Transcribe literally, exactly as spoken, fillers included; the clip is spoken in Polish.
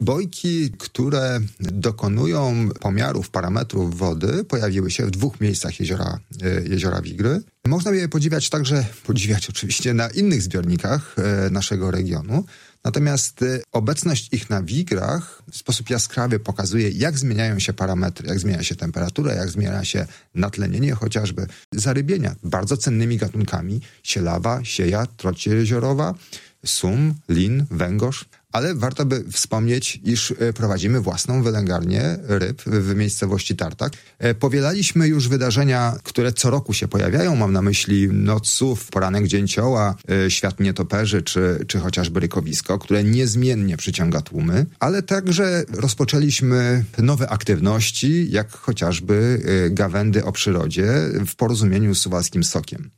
Bojki, które dokonują pomiarów parametrów wody, pojawiły się w dwóch miejscach jeziora, jeziora Wigry. Można je podziwiać także, podziwiać oczywiście na innych zbiornikach naszego regionu. Natomiast obecność ich na Wigrach w sposób jaskrawy pokazuje, jak zmieniają się parametry, jak zmienia się temperatura, jak zmienia się natlenienie chociażby zarybienia bardzo cennymi gatunkami sielawa, sieja, trocie jeziorowa, sum, lin, węgorz. Ale warto by wspomnieć, iż prowadzimy własną wylęgarnię ryb w miejscowości Tartak. Powielaliśmy już wydarzenia, które co roku się pojawiają. Mam na myśli Noc Słów, Poranek Dzięcioła, Świat Nietoperzy czy, czy chociażby Rykowisko, które niezmiennie przyciąga tłumy. Ale także rozpoczęliśmy nowe aktywności, jak chociażby gawędy o przyrodzie w porozumieniu z Suwalskim Sokiem.